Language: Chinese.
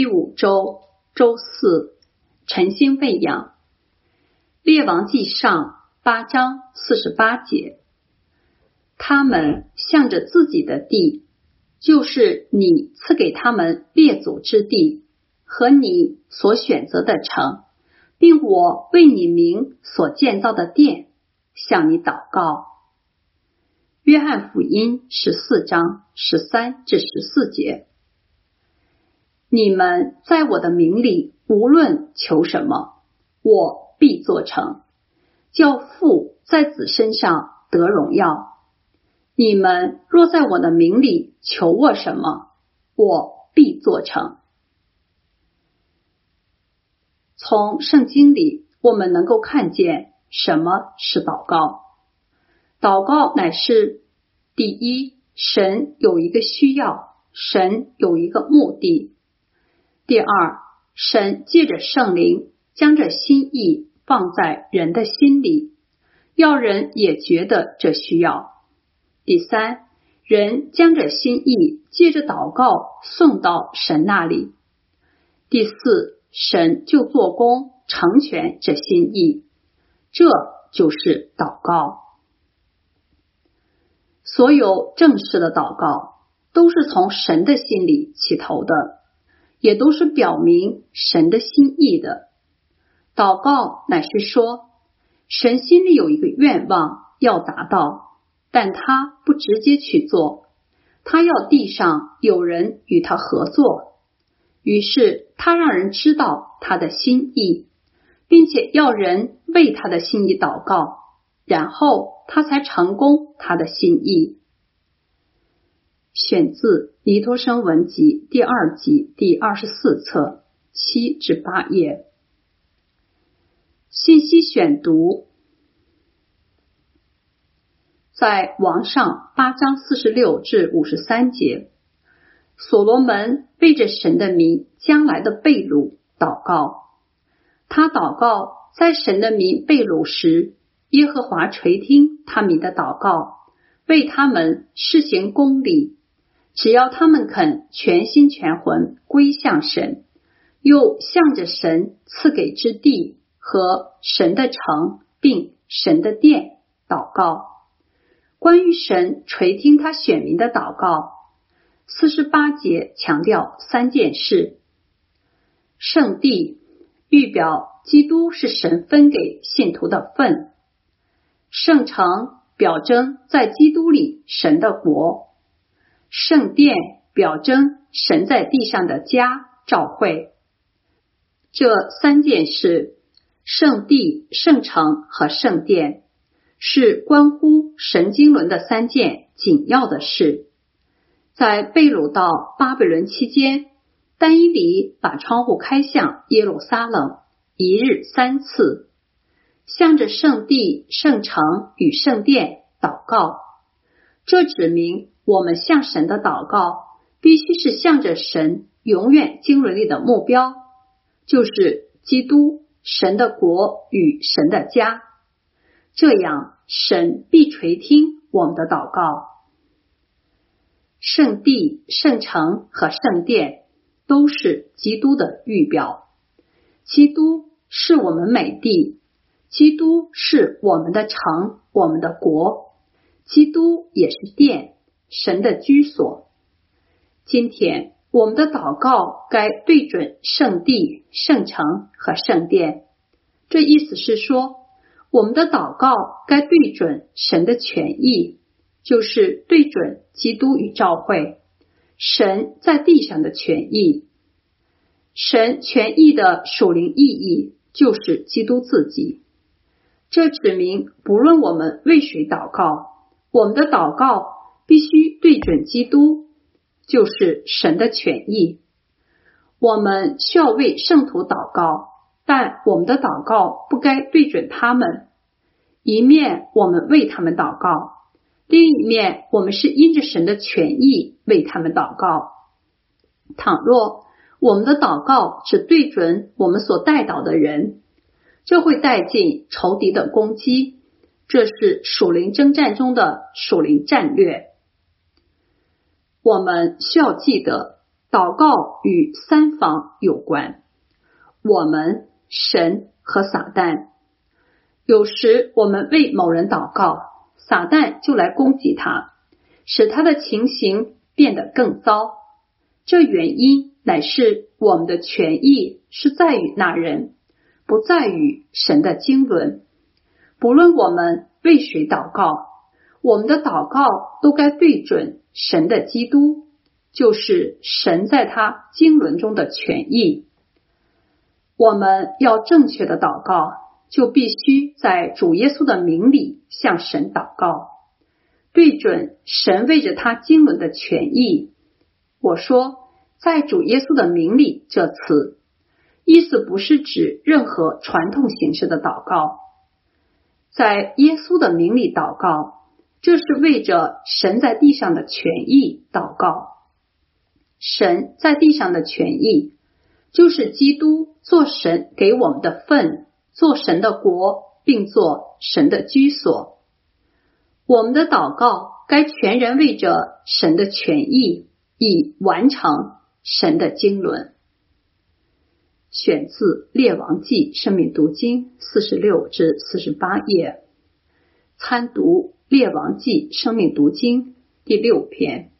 第5周周4，晨星喂养。列王纪上8章48节，他们向着自己的地，就是你赐给他们列祖之地和你所选择的城，并我为你名所建造的殿，向你祷告。约翰福音14章13至14节，你们在我的名里无论求什么，我必做成，叫父在子身上得荣耀。你们若在我的名里求我什么，我必做成。从圣经里，我们能够看见什么是祷告。祷告乃是第一，神有一个需要，神有一个目的。第二，神借着圣灵将这心意放在人的心里，要人也觉得这需要。第三，人将这心意借着祷告送到神那里。第四，神就做工成全这心意，这就是祷告。所有正式的祷告都是从神的心里起头的，也都是表明神的心意的。祷告乃是说，神心里有一个愿望要达到，但他不直接去做，他要地上有人与他合作，于是他让人知道他的心意，并且要人为他的心意祷告，然后他才成功他的心意。选自尼托生文集第2集第24册7至8页。信息选读，在王上8章46至53节，所罗门为着神的民将来的被掳祷告。他祷告，在神的民被掳时，耶和华垂听他民的祷告，为他们施行公理，只要他们肯全心全魂归向神，又向着神赐给之地和神的城并神的殿祷告。关于神垂听他选民的祷告，48节强调3件事。圣地预表基督是神分给信徒的份，圣城表征在基督里神的国，圣殿表征神在地上的家召会。这3件事，圣地、圣城和圣殿，是关乎神经纶的3件紧要的事。在被掳到巴比伦期间，但以理把窗户开向耶路撒冷，1日3次，向着圣地、圣城与圣殿祷告。这指明我们向神的祷告必须是向着神永远经纶里的目标，就是基督、神的国与神的家，这样神必垂听我们的祷告。圣地、圣城和圣殿都是基督的预表，基督是我们美地，基督是我们的城，我们的国，基督也是殿，神的居所。今天我们的祷告该对准圣地、圣城和圣殿，这意思是说，我们的祷告该对准神的权益，就是对准基督与召会，神在地上的权益。神权益的属灵意义就是基督自己。这指明不论我们为谁祷告，我们的祷告必须对准基督，就是神的权益。我们需要为圣徒祷告，但我们的祷告不该对准他们。一面我们为他们祷告，另一面我们是因着神的权益为他们祷告。倘若我们的祷告只对准我们所代祷的人，这会带进仇敌的攻击，这是属灵征战中的属灵战略。我们需要记得， 祷告与三方有关，我们、神和撒旦。有时我们为某人祷告，撒旦就来攻击他，使他的情形变得更糟。这原因乃是我们的权益是在于那人，不在于神的经纶。不论我们为谁祷告，我们的祷告都该对准神的基督，就是神在他经纶中的权益。我们要正确的祷告，就必须在主耶稣的名里向神祷告，对准神为着他经纶的权益。我说在主耶稣的名里这词，意思不是指任何传统形式的祷告。在耶稣的名里祷告，这是为着神在地上的权益祷告。神在地上的权益，就是基督做神给我们的份，做神的国，并做神的居所。我们的祷告该全然为着神的权益，以完成神的经纶。选自列王纪生命读经46至48页，参读列王纪生命读经第6篇。